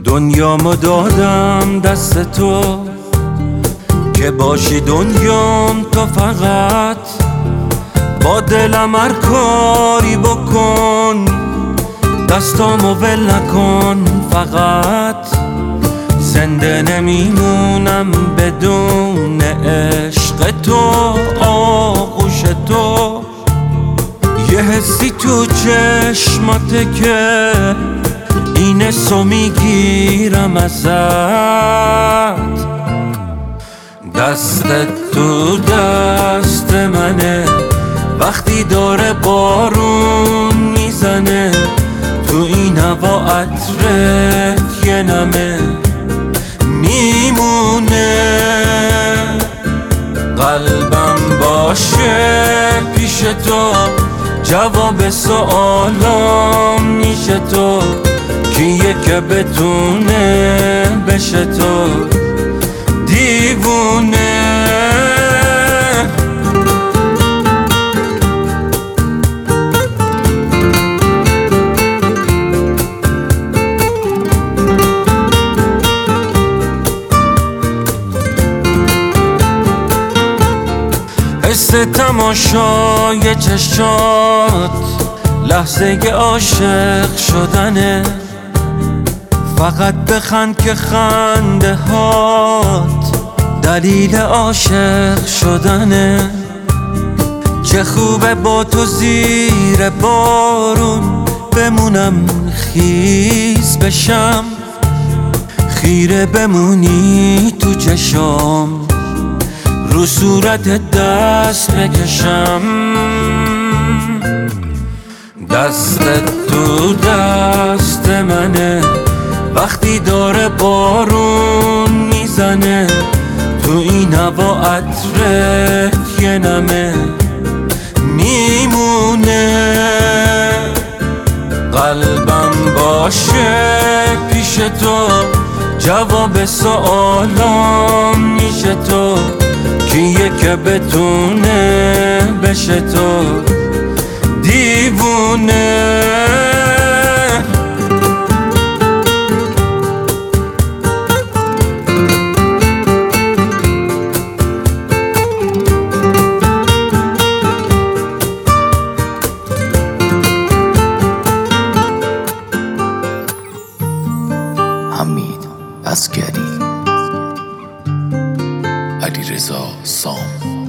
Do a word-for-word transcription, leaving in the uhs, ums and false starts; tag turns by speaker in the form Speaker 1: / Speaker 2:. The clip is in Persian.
Speaker 1: دنیامو دادم دست تو که باشی دنیام تو، فقط با دلم هر کاری بکن، دستامو ول نکن. فقط زنده نمیمونم بدون عشق تو، آغوش تو. یه حسی تو چشماته که این حسو میگیرم ازت. دستت تو دست منه وقتی داره بارون میزنه، تو این هوا عطرت یه نمه میمونه. قلبم باشه پیش تو، جواب سوالام میشه تو. کیه که بتونه بشه تو دیوونه. حس تماشای چشات لحظه عاشق شدنه. فقط بخند که خنده هات دلیل عاشق شدنه. چه خوبه با تو زیر بارون بمونم، خیس بشم، خیره بمونی تو چشام، رو صورت دست بکشم. دستت تو دست منه وقتی داره بارون میزنه، تو این هوا عطرت یه نمه میمونه. قلبم باشه پیش تو، جواب سوالام میشه تو. کیه که بتونه بشه تو دیوونه.
Speaker 2: حمید عسگری، علیرضا سام.